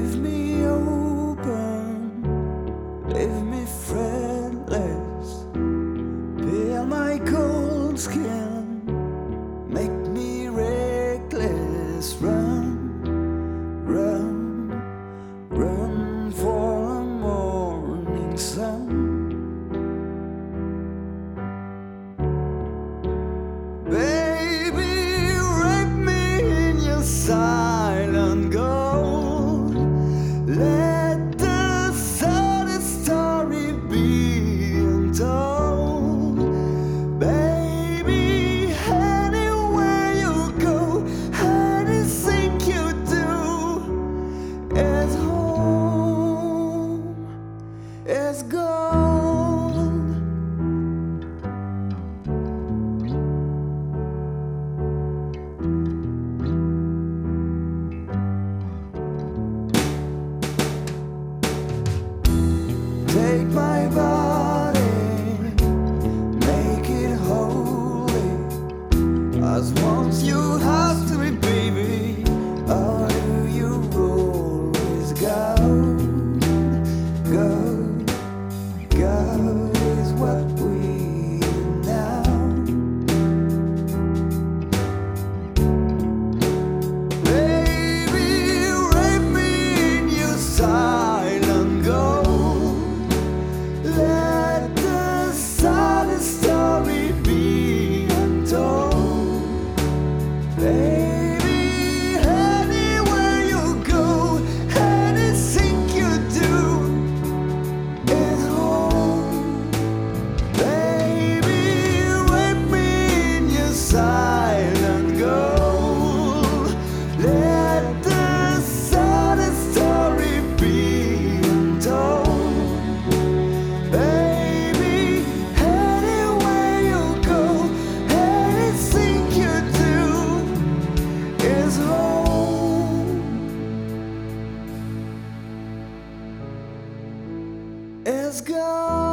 Leave me open, leave me friendless. Peel my cold skin, make me reckless. Run, run, run for a morning sun. Baby, wrap me in your silent gold. Let the saddest story be untold. Baby, anywhere you go, anything you do is home, is gold. Take my body, make it holy, as once you have to be, baby. Or do you always go? Go, go is what we know. Baby, wrap me in your silent gold. Let the saddest story be untold. Baby, anywhere you go, anything you do is home. Baby, wrap me in your silent gold. Let the saddest story be untold. Baby, anywhere you go, anything you do is home, is gone.